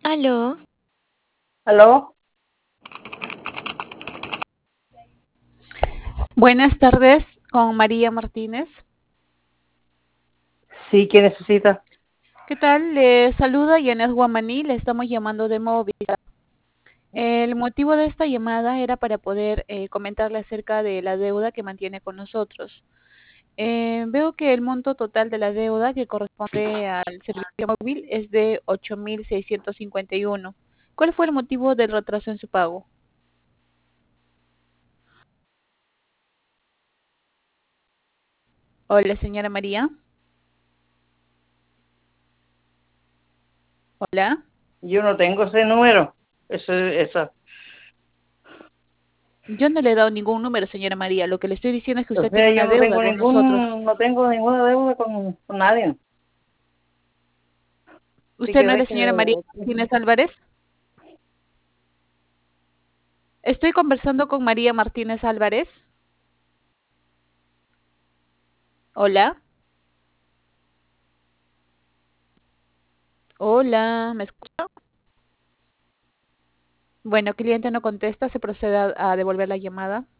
Aló, ¿Aló? Buenas tardes, con María Martínez. Sí, ¿qué necesita? ¿Qué tal? Le saluda Yanet Guamaní, le estamos llamando de Movistar. El motivo de esta llamada era para poder comentarle acerca de la deuda que mantiene con nosotros. Veo que el monto total de la deuda que corresponde al servicio móvil es de 8.651. ¿Cuál fue el motivo del retraso en su pago? Hola, señora María. Hola. Yo no tengo ese número. Esa. Yo no le he dado ningún número, señora María. Lo que le estoy diciendo es que O usted tiene sea, yo una no deuda tengo con nosotros. no tengo ninguna deuda con nadie. Así ¿Usted que no es la señora María Martínez Álvarez? Estoy conversando con María Martínez Álvarez. Hola. Hola, ¿me escucha? Bueno, cliente no contesta, se procede a devolver la llamada.